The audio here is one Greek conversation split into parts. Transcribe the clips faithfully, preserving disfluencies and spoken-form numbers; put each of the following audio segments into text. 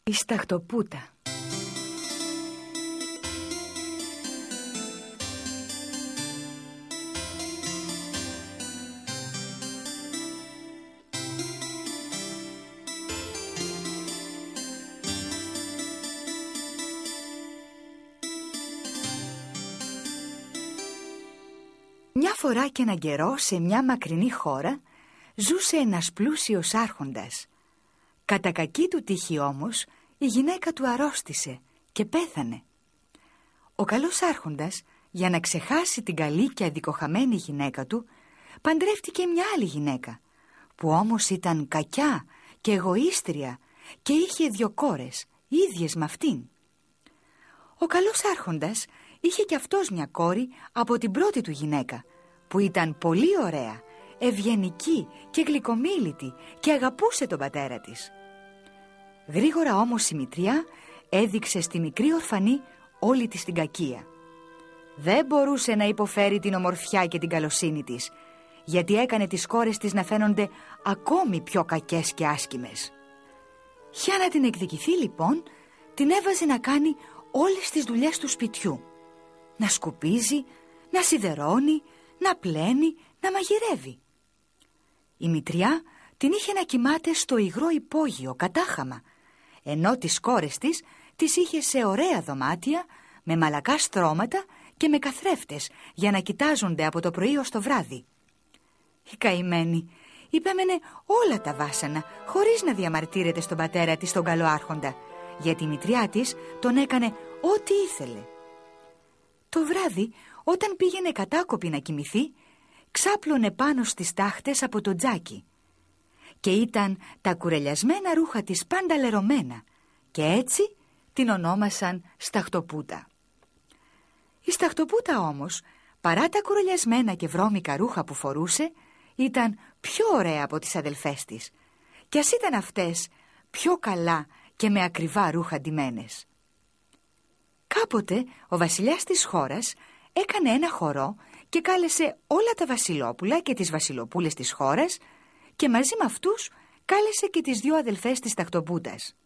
Η σταχτοπούτα. Μια φορά και έναν καιρό, σε μια μακρινή χώρα, ζούσε ένας πλούσιος άρχοντας. Κατά κακή του τύχη όμως, η γυναίκα του αρρώστησε και πέθανε. Ο καλός άρχοντας, για να ξεχάσει την καλή και αδικοχαμένη γυναίκα του, παντρεύτηκε μια άλλη γυναίκα, που όμως ήταν κακιά και εγωίστρια και είχε δυο κόρες, ίδιες με αυτήν. Ο καλός άρχοντας είχε κι αυτός μια κόρη από την πρώτη του γυναίκα, που ήταν πολύ ωραία, ευγενική και γλυκομίλητη και αγαπούσε τον πατέρα της. Γρήγορα όμως η μητριά έδειξε στη μικρή ορφανή όλη της την κακία. Δεν μπορούσε να υποφέρει την ομορφιά και την καλοσύνη της, γιατί έκανε τις κόρες της να φαίνονται ακόμη πιο κακές και άσκημες. Για να την εκδικηθεί λοιπόν, την έβαζε να κάνει όλες τις δουλειές του σπιτιού. Να σκουπίζει, να σιδερώνει, να πλένει, να μαγειρεύει. Η μητριά την είχε να κοιμάται στο υγρό υπόγειο κατάχαμα, ενώ τις κόρες της τις είχε σε ωραία δωμάτια με μαλακά στρώματα και με καθρέφτες για να κοιτάζονται από το πρωί ως το βράδυ. Η καημένη υπέμενε όλα τα βάσανα χωρίς να διαμαρτύρεται στον πατέρα της, τον καλό άρχοντα, γιατί η μητριά της τον έκανε ό,τι ήθελε. Το βράδυ, όταν πήγαινε κατάκοπη να κοιμηθεί, ξάπλωνε πάνω στις τάχτες από το τζάκι και ήταν τα κουρελιασμένα ρούχα της πάντα λερωμένα και έτσι την ονόμασαν σταχτοπούτα. Η σταχτοπούτα όμως, παρά τα κουρελιασμένα και βρώμικα ρούχα που φορούσε, ήταν πιο ωραία από τις αδελφές της κι ας ήταν αυτές πιο καλά και με ακριβά ρούχα ντυμένες. Κάποτε ο βασιλιάς της χώρας έκανε ένα χορό και κάλεσε όλα τα βασιλόπουλα και τις βασιλοπούλες της χώρας και μαζί με αυτούς κάλεσε και τις δυο αδελφές της σταχτοπούτας.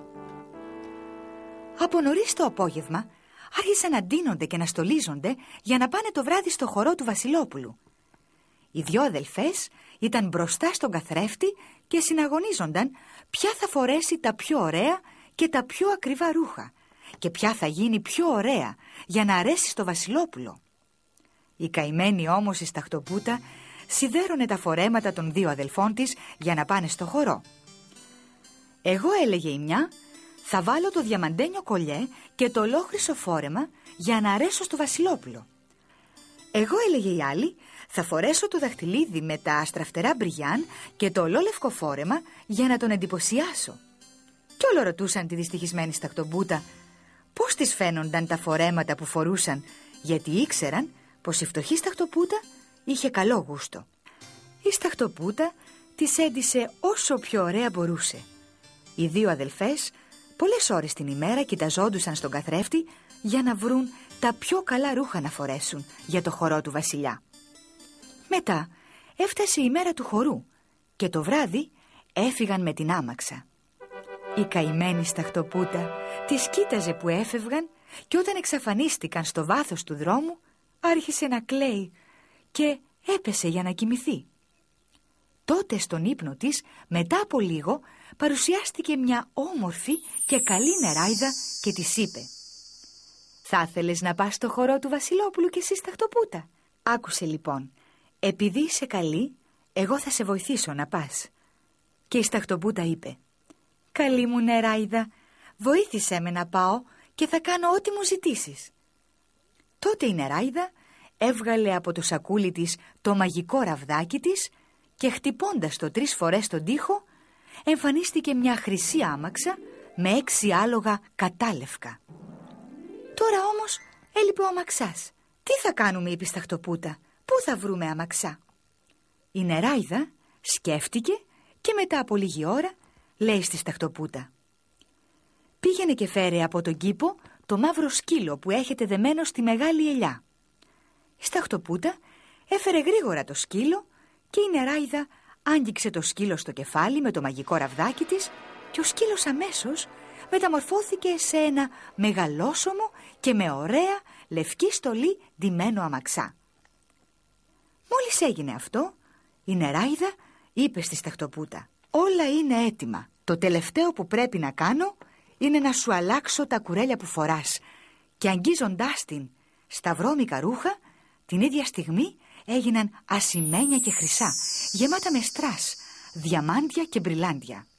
Από νωρίς το απόγευμα άρχισαν να ντύνονται και να στολίζονται για να πάνε το βράδυ στο χορό του βασιλόπουλου. Οι δυο αδελφές ήταν μπροστά στον καθρέφτη και συναγωνίζονταν ποια θα φορέσει τα πιο ωραία και τα πιο ακριβά ρούχα και ποια θα γίνει πιο ωραία για να αρέσει στο βασιλόπουλο. Η καημένη όμως η σταχτοπούτα σιδέρωνε τα φορέματα των δύο αδελφών της για να πάνε στο χορό. «Εγώ», έλεγε η μια, «θα βάλω το διαμαντένιο κολιέ και το ολόχρυσο φόρεμα για να αρέσω στο βασιλόπουλο». «Εγώ», έλεγε η άλλη, «θα φορέσω το δαχτυλίδι με τα αστραφτερά μπριγιάν και το ολόλευκο φόρεμα για να τον εντυπωσιάσω». Κι όλο ρωτούσαν τη δυστυχισμένη σταχτοπούτα πώς της φαίνονταν τα φορέματα που φορούσαν, γιατί ήξεραν πως η φτωχή σταχτοπούτα είχε καλό γούστο. Η σταχτοπούτα της έντυσε όσο πιο ωραία μπορούσε. Οι δύο αδελφές πολλές ώρες την ημέρα κοιταζόντουσαν στον καθρέφτη για να βρουν τα πιο καλά ρούχα να φορέσουν για το χορό του βασιλιά. Μετά έφτασε η μέρα του χορού και το βράδυ έφυγαν με την άμαξα. Η καημένη σταχτοπούτα τις κοίταζε που έφευγαν και όταν εξαφανίστηκαν στο βάθος του δρόμου άρχισε να κλαίει και έπεσε για να κοιμηθεί. Τότε στον ύπνο της, μετά από λίγο, παρουσιάστηκε μια όμορφη και καλή νεράιδα και της είπε «Θα ήθελες να πας στο χορό του βασιλόπουλου κι εσύ σταχτοπούτα? Άκουσε λοιπόν, επειδή είσαι καλή, εγώ θα σε βοηθήσω να πας». Και η σταχτοπούτα είπε «Καλή μου νεράιδα, βοήθησέ με να πάω και θα κάνω ό,τι μου ζητήσεις». Τότε η νεράιδα έβγαλε από το σακούλι της το μαγικό ραβδάκι της και χτυπώντας το τρεις φορές στον τοίχο εμφανίστηκε μια χρυσή άμαξα με έξι άλογα κατάλευκα. Τώρα όμως έλειπε ο αμαξάς. «Τι θα κάνουμε?» είπε η σταχτοπούτα. «Πού θα βρούμε αμαξά?» Η νεράιδα σκέφτηκε και μετά από λίγη ώρα λέει στη σταχτοπούτα «Πήγαινε και φέρε από τον κήπο το μαύρο σκύλο που έχετε δεμένο στη μεγάλη ελιά». Η σταχτοπούτα έφερε γρήγορα το σκύλο και η νεράιδα άγγιξε το σκύλο στο κεφάλι με το μαγικό ραβδάκι της και ο σκύλος αμέσως μεταμορφώθηκε σε ένα μεγαλόσωμο και με ωραία λευκή στολή ντυμένο αμαξά. Μόλις έγινε αυτό, η νεράιδα είπε στη σταχτοπούτα: «Όλα είναι έτοιμα. Το τελευταίο που πρέπει να κάνω είναι να σου αλλάξω τα κουρέλια που φοράς». Και αγγίζοντάς την στα βρώμικα ρούχα, την ίδια στιγμή έγιναν ασημένια και χρυσά, γεμάτα με στρας, διαμάντια και μπριλάντια.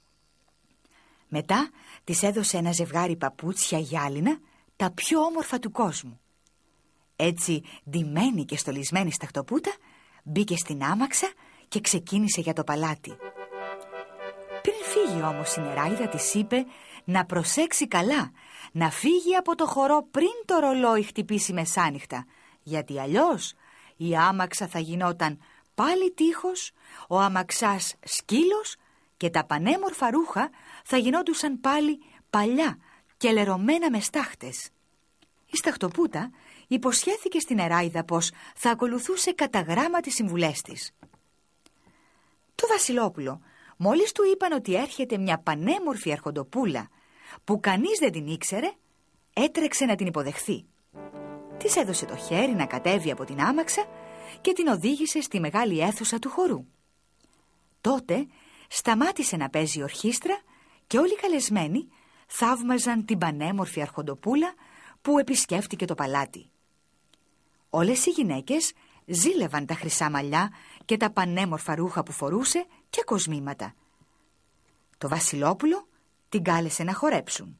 Μετά της έδωσε ένα ζευγάρι παπούτσια γυάλινα, τα πιο όμορφα του κόσμου. Έτσι, ντυμένη και στολισμένη σταχτοπούτα, μπήκε στην άμαξα και ξεκίνησε για το παλάτι. Πριν φύγει όμως η νεράιδα της είπε να προσέξει καλά, να φύγει από το χορό πριν το ρολόι χτυπήσει μεσάνυχτα, γιατί αλλιώς η άμαξα θα γινόταν πάλι τείχος, ο αμαξάς σκύλος και τα πανέμορφα ρούχα θα γινόντουσαν πάλι παλιά και λερωμένα με στάχτες. Η σταχτοπούτα υποσχέθηκε στην νεράιδα πως θα ακολουθούσε κατά γράμμα τις συμβουλές της. Το Βασιλόπουλο, μόλις του είπαν ότι έρχεται μια πανέμορφη αρχοντοπούλα που κανείς δεν την ήξερε, έτρεξε να την υποδεχθεί. Της έδωσε το χέρι να κατέβει από την άμαξα και την οδήγησε στη μεγάλη αίθουσα του χορού. Τότε σταμάτησε να παίζει η ορχήστρα και όλοι οι καλεσμένοι θαύμαζαν την πανέμορφη αρχοντοπούλα που επισκέφτηκε το παλάτι. Όλες οι γυναίκες ζήλευαν τα χρυσά μαλλιά και τα πανέμορφα ρούχα που φορούσε και κοσμήματα. Το Βασιλόπουλο την κάλεσε να χορέψουν.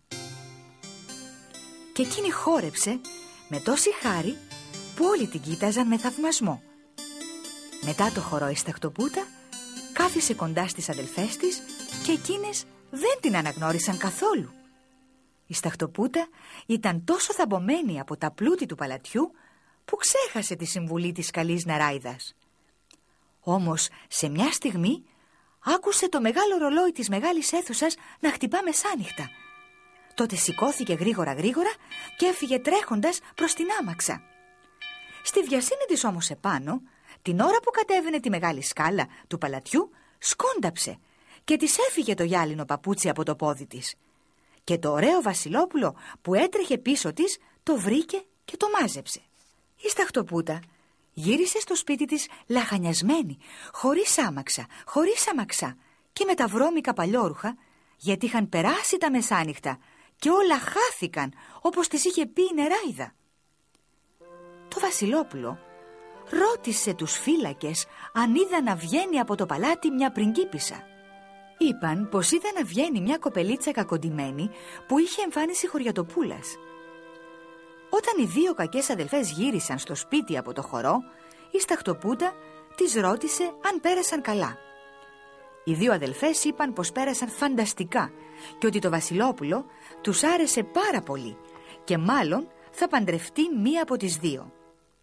Και εκείνη χόρεψε με τόση χάρη που όλοι την κοίταζαν με θαυμασμό. Μετά το χορό η σταχτοπούτα κάθισε κοντά στις αδελφές της και εκείνες δεν την αναγνώρισαν καθόλου. Η σταχτοπούτα ήταν τόσο θαμπομένη από τα πλούτη του παλατιού που ξέχασε τη συμβουλή της καλής νεράιδας. Όμως σε μια στιγμή άκουσε το μεγάλο ρολόι της μεγάλης αίθουσας να χτυπά μεσάνυχτα. Τότε σηκώθηκε γρήγορα γρήγορα και έφυγε τρέχοντας προς την άμαξα. Στη βιασύνη της όμως επάνω, την ώρα που κατέβαινε τη μεγάλη σκάλα του παλατιού, σκόνταψε και της έφυγε το γυάλινο παπούτσι από το πόδι της. Και το ωραίο Βασιλόπουλο που έτρεχε πίσω της το βρήκε και το μάζεψε. Η σταχτοπούτα γύρισε στο σπίτι της λαχανιασμένη, χωρίς άμαξα, χωρίς αμαξά και με τα βρώμικα παλιόρουχα, γιατί είχαν περάσει τα μεσάνυχτα και όλα χάθηκαν όπως της είχε πει η νεράιδα. Το Βασιλόπουλο ρώτησε τους φύλακες αν είδα να βγαίνει από το παλάτι μια πριγκίπισσα. Είπαν πως είδα να βγαίνει μια κοπελίτσα κακοντημένη που είχε εμφάνιση χωριατοπούλας. Όταν οι δύο κακές αδελφές γύρισαν στο σπίτι από το χορό, η σταχτοπούτα τις ρώτησε αν πέρασαν καλά. Οι δύο αδελφές είπαν πως πέρασαν φανταστικά και ότι το Βασιλόπουλο τους άρεσε πάρα πολύ και μάλλον θα παντρευτεί μία από τις δύο.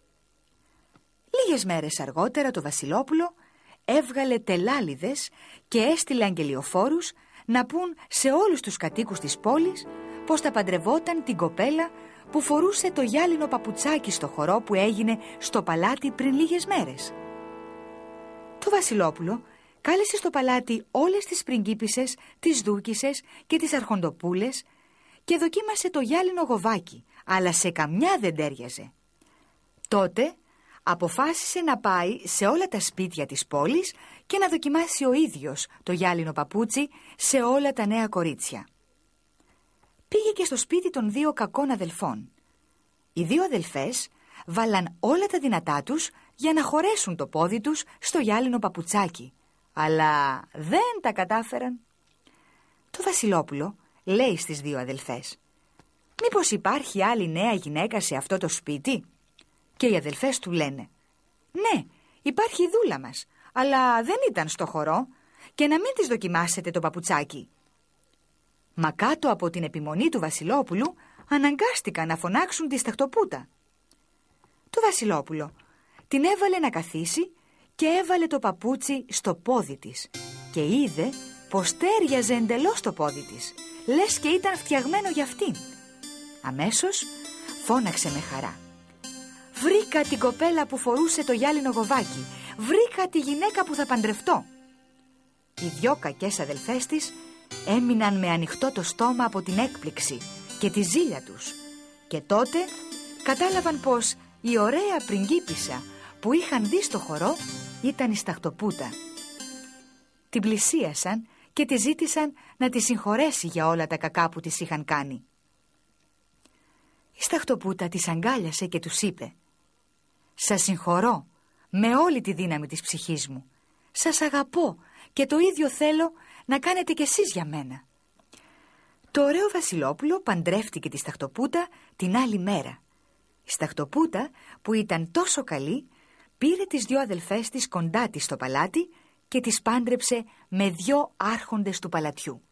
Λίγες μέρες αργότερα το Βασιλόπουλο έβγαλε τελάλιδες και έστειλε αγγελιοφόρους να πούν σε όλους τους κατοίκους της πόλης πως θα παντρευόταν την κοπέλα που φορούσε το γυάλινο παπουτσάκι στο χορό που έγινε στο παλάτι πριν λίγες μέρες. Το Βασιλόπουλο κάλεσε στο παλάτι όλες τις πριγκίπισσες, τις δούκισσες και τις αρχοντοπούλες και δοκίμασε το γυάλινο γοβάκι, αλλά σε καμιά δεν τέριαζε. Τότε αποφάσισε να πάει σε όλα τα σπίτια της πόλης και να δοκιμάσει ο ίδιος το γυάλινο παπούτσι σε όλα τα νέα κορίτσια. Πήγε και στο σπίτι των δύο κακών αδελφών. Οι δύο αδελφές βάλαν όλα τα δυνατά τους για να χωρέσουν το πόδι τους στο γυάλινο παπουτσάκι, αλλά δεν τα κατάφεραν. Το Βασιλόπουλο λέει στις δύο αδελφές: «Μήπως υπάρχει άλλη νέα γυναίκα σε αυτό το σπίτι?» Και οι αδελφές του λένε: «Ναι, υπάρχει η δούλα μας, αλλά δεν ήταν στο χορό, και να μην της δοκιμάσετε το παπουτσάκι». Μα κάτω από την επιμονή του Βασιλόπουλου αναγκάστηκαν να φωνάξουν τη σταχτοπούτα. Το Βασιλόπουλο την έβαλε να καθίσει και έβαλε το παπούτσι στο πόδι της και είδε πως τέριαζε εντελώς το πόδι της, λες και ήταν φτιαγμένο για αυτήν. Αμέσως φώναξε με χαρά: «Βρήκα την κοπέλα που φορούσε το γυάλινο γοβάκι, βρήκα τη γυναίκα που θα παντρευτώ». Οι δυο κακές αδελφές της έμειναν με ανοιχτό το στόμα από την έκπληξη και τη ζήλια τους, και τότε κατάλαβαν πως η ωραία πριγκίπισσα που είχαν δει στο χορό ήταν η Σταχτοπούτα. Την πλησίασαν και τη ζήτησαν να τη συγχωρέσει για όλα τα κακά που της είχαν κάνει. Η Σταχτοπούτα της αγκάλιασε και τους είπε: «Σας συγχωρώ με όλη τη δύναμη της ψυχής μου. Σας αγαπώ και το ίδιο θέλω να κάνετε κι εσείς για μένα». Το ωραίο Βασιλόπουλο παντρεύτηκε τη Σταχτοπούτα την άλλη μέρα. Η Σταχτοπούτα, που ήταν τόσο καλή, πήρε τις δυο αδελφές της κοντά της στο παλάτι και τις πάντρεψε με δυο άρχοντες του παλατιού.